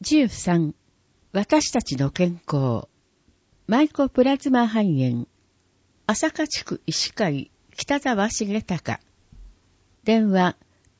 13、私たちの健康。マイコプラズマ肺炎。朝霞地区医師会北沢重隆。電話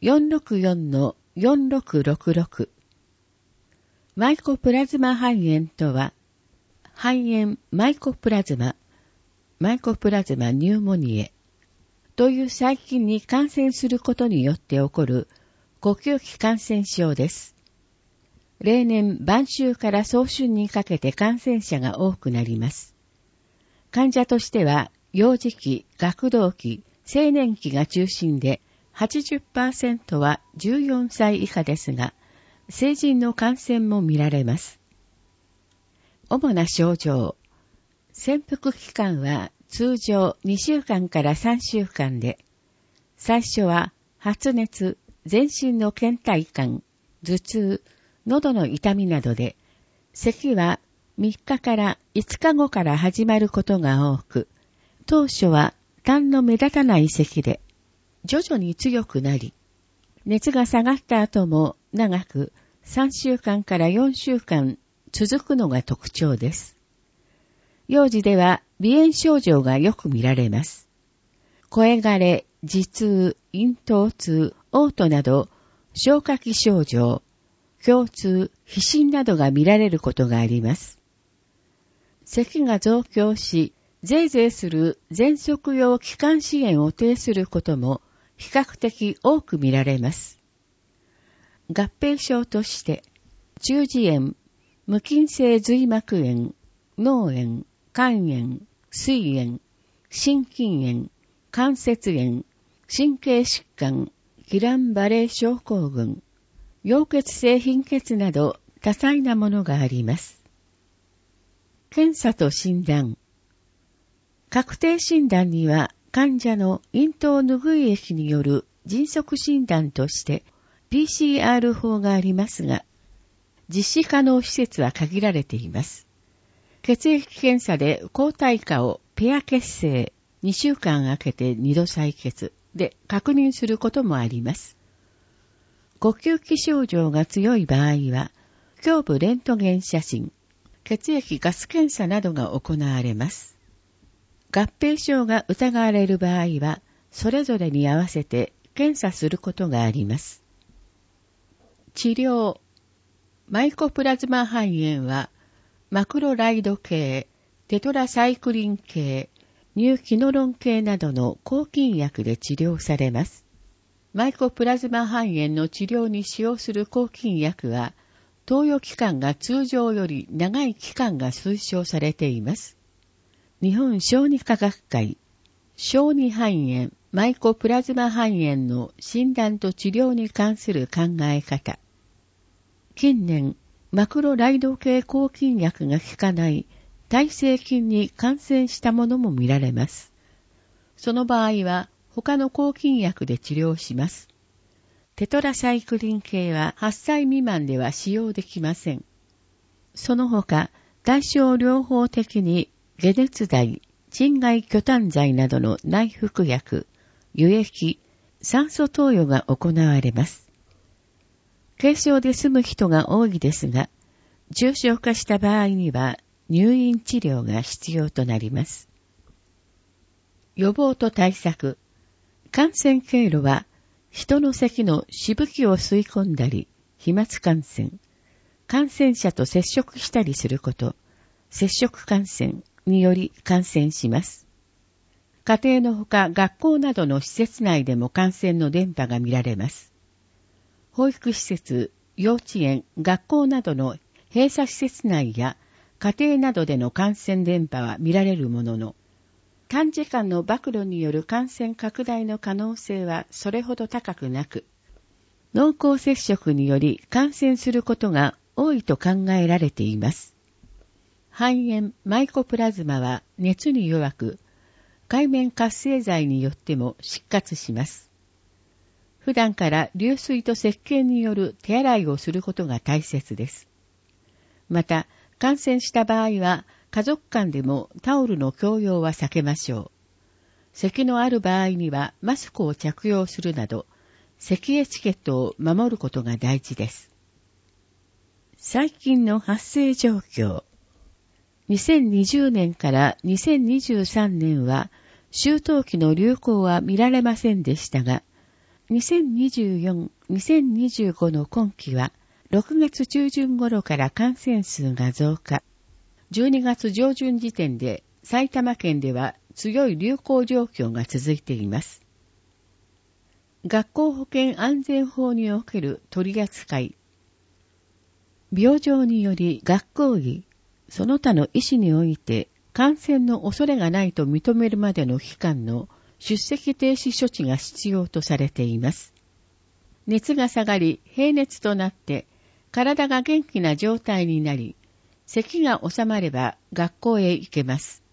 464-4666。マイコプラズマ肺炎とは、肺炎マイコプラズマニューモニエという細菌に感染することによって起こる呼吸器感染症です。例年、晩秋から早春にかけて感染者が多くなります。患者としては、幼児期、学童期、青年期が中心で、80% は14歳以下ですが、成人の感染も見られます。主な症状。潜伏期間は通常2週間から3週間で、最初は発熱、全身の倦怠感、頭痛、喉の痛みなどで、咳は3日から5日後から始まることが多く、当初は痰の目立たない咳で、徐々に強くなり、熱が下がった後も長く3週間から4週間続くのが特徴です。幼児では鼻炎症状がよく見られます。声枯れ、頭痛、咽頭痛、嘔吐など消化器症状、胸痛、皮疹などが見られることがあります。咳が増強し、ゼーゼーする喘息用気管支炎を呈することも比較的多く見られます。合併症として、中耳炎、無菌性髄膜炎、脳炎、肝炎、膵炎、心筋炎、関節炎、神経疾患、ギランバレー症候群、溶血性貧血など多彩なものがあります。検査と診断。確定診断には患者の咽頭拭い液による迅速診断として PCR 法がありますが、実施可能施設は限られています。血液検査で抗体価をペア血清2週間空けて2度採血で確認することもあります。呼吸器症状が強い場合は、胸部レントゲン写真、血液ガス検査などが行われます。合併症が疑われる場合は、それぞれに合わせて検査することがあります。治療。マイコプラズマ肺炎は、マクロライド系、テトラサイクリン系、ニューキノロン系などの抗菌薬で治療されます。マイコプラズマ肺炎の治療に使用する抗菌薬は、投与期間が通常より長い期間が推奨されています。日本小児科学会、小児肺炎、マイコプラズマ肺炎の診断と治療に関する考え方。近年、マクロライド系抗菌薬が効かない耐性菌に感染したものも見られます。その場合は、他の抗菌薬で治療します。テトラサイクリン系は8歳未満では使用できません。その他、対症療法的に解熱剤、鎮害去痰剤などの内服薬、輸液、酸素投与が行われます。軽症で済む人が多いですが、重症化した場合には入院治療が必要となります。予防と対策。感染経路は、人の咳のしぶきを吸い込んだり、飛沫感染、感染者と接触したりすること、接触感染により感染します。家庭のほか学校などの施設内でも感染の伝播が見られます。保育施設、幼稚園、学校などの閉鎖施設内や家庭などでの感染伝播は見られるものの、短時間の暴露による感染拡大の可能性はそれほど高くなく、濃厚接触により感染することが多いと考えられています。肺炎マイコプラズマは熱に弱く、界面活性剤によっても失活します。普段から流水と石鹸による手洗いをすることが大切です。また、感染した場合は、家族間でもタオルの共用は避けましょう。咳のある場合にはマスクを着用するなど、咳エチケットを守ることが大事です。 最近の発生状況。2020年から2023年は、秋冬期の流行は見られませんでしたが、2024、2025の今期は、6月中旬頃から感染数が増加。12月上旬時点で、埼玉県では強い流行状況が続いています。学校保健安全法における取り扱い。病状により学校医、その他の医師において感染の恐れがないと認めるまでの期間の出席停止処置が必要とされています。熱が下がり、平熱となって体が元気な状態になり、咳が収まれば学校へ行けます。